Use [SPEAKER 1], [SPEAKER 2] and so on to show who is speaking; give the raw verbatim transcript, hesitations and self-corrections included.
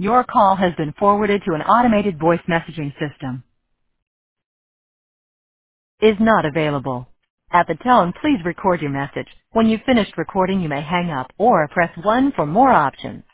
[SPEAKER 1] Your call has been forwarded to an automated voice messaging system. Is not available. At the tone, please record your message. When you've finished recording, you may hang up or press one for more options.